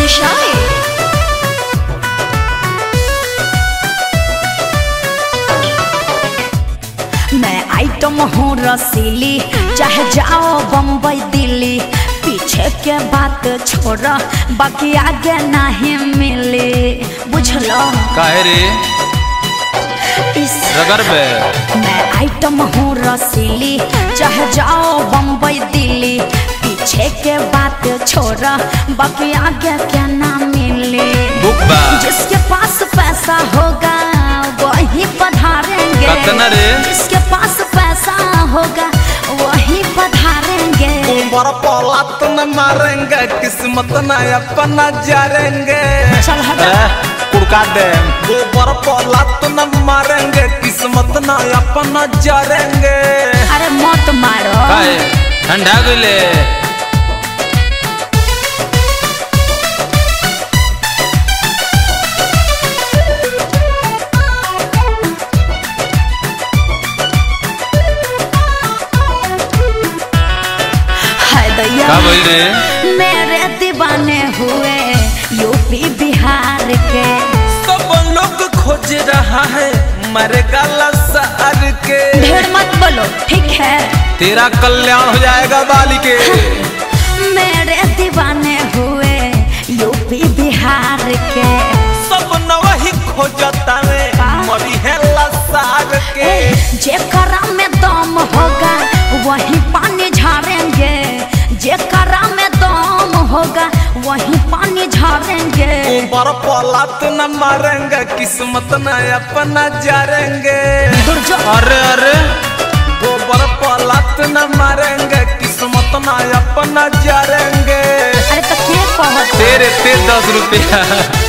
Shy. मैं item हूँ रसीली, चाहे जाओ बम्बई दिल्ली, पीछे के बात छोड़ बाकी आगे नहीं मिली, बुझलो काहे रे इस रगर पे। मैं आइटम हूँ रसीली, चाहे जाओ बम्बई दिल्ली, पीछे के बात छोड़ बाकी आगे क्या ना मिले। बुब्बा जिसके पास पैसा होगा वही पधारेंगे, कतना रे जिसके पास पैसा होगा वही पधारेंगे। ऊपर पौलात न मारेंगे, किस्मत न अपना जारेंगे। चल हटा उड़का दे। ऊपर पौलात न मारेंगे, किस्मत न अपना जारेंगे। अरे मत मारो। काहे ठंडा गइले। हाय दैया का बोल रे मेरे दीवाने हुए यूपी बिहार के, सब लोग खोज रहा है मरे गला सर के। ढेर मत बोलो ठीक है। तेरा कल्याण हो जाएगा बालिके। मेरे दीवाने हुए यूपी बिहार के, सब न वही खोजता है मरी है लसार के। जेकरा में दम होगा वही पानी झाड़ेंगे, जेकरा में दम होगा वही पानी झाड़ेंगे। ऊपर पौलात न मारेंगे, किस्मत न अपना जारेंगे। अरे अरे ऊपर पौलात न मारेंगे, किस्मत न अपना जारेंगे। अरे तो के कहत तेरे 10 रुपया।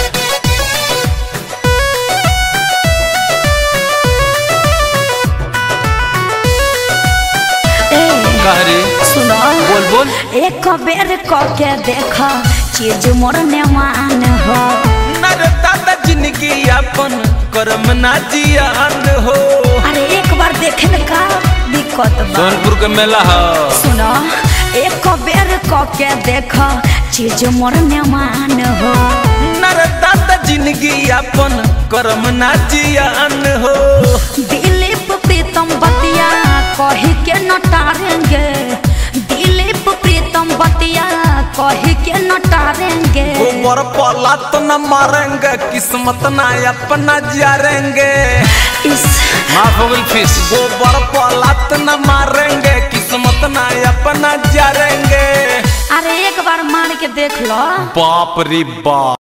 कहरी सुनो बोल बोल। एक बेर क के देखो चीज मोर नेमान हो। नर दादा जिंदगी अपन कर्म ना जियान हो। अरे एक बार देखे न का दिक्कत बा। सोनपुर के मेला हो। सुनो एक बेर क के देखो चीज मोर नेमान हो। नर दादा जिंदगी अपन कर्म ना जियान हो। दिलीप प्रीतम बतिया कही के नटारेंगे, दिलीप प्रीतम बतिया कही के नटारेंगे। ऊपर पौलात न मारेंगे, किस्मत न अपना जारेंगे। इस माफ हो गई फिश। ऊपर पौलात न मारेंगे, किस्मत न अपना जारेंगे। अरे एक बार मार के देख लो। बाप रे बाप।